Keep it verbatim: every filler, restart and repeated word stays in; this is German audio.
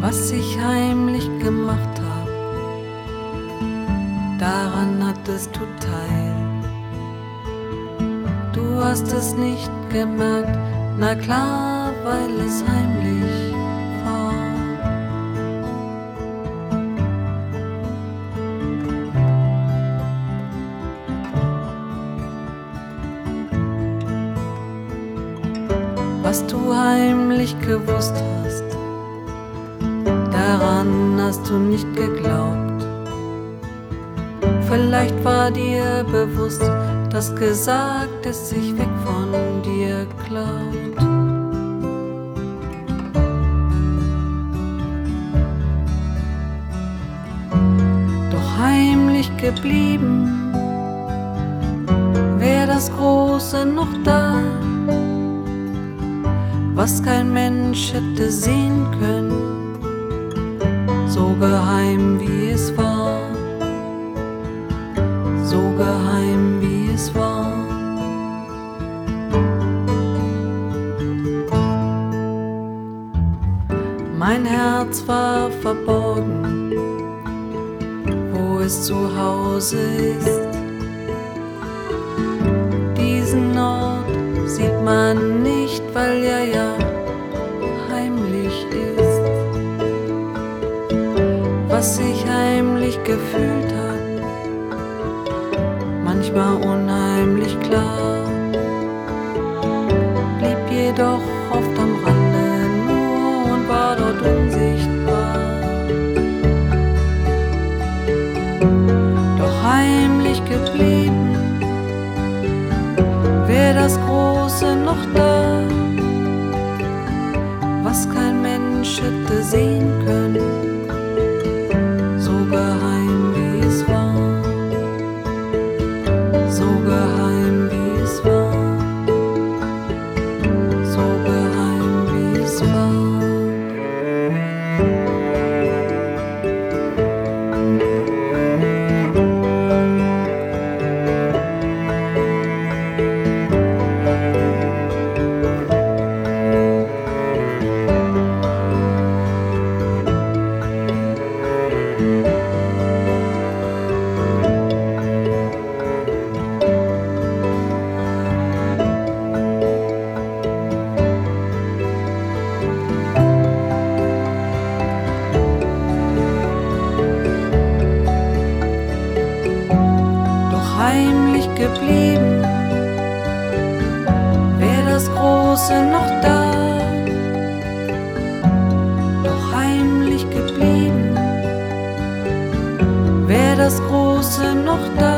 was ich heimlich gemacht hab, daran hattest du teil. Du hast es nicht gemerkt, na klar, weil es heimlich war. Was du heimlich gewusst hast, daran hast du nicht geglaubt. Vielleicht war dir bewusst, dass Gesagtes sich weg von dir klaut. Doch heimlich geblieben, wär das Große noch da, was kein Mensch hätte sehen können, so geheim wie es war, so geheim wie es war. Mein Herz war verborgen, wo es zu Hause ist. Diesen Ort sieht man nicht, weil er ja heimlich ist. Was ich heimlich gefühlt hab, manchmal unheimlich klar, blieb jedoch oft am Rande nur und war dort unsichtbar. Doch heimlich geblieben, wär das Große noch da, was kein Mensch hätte sehen können, so geheim wie es war, so geheim wie es war, so geheim wie es war. Heimlich geblieben, wär das Große noch da. Doch heimlich geblieben, wär das Große noch da.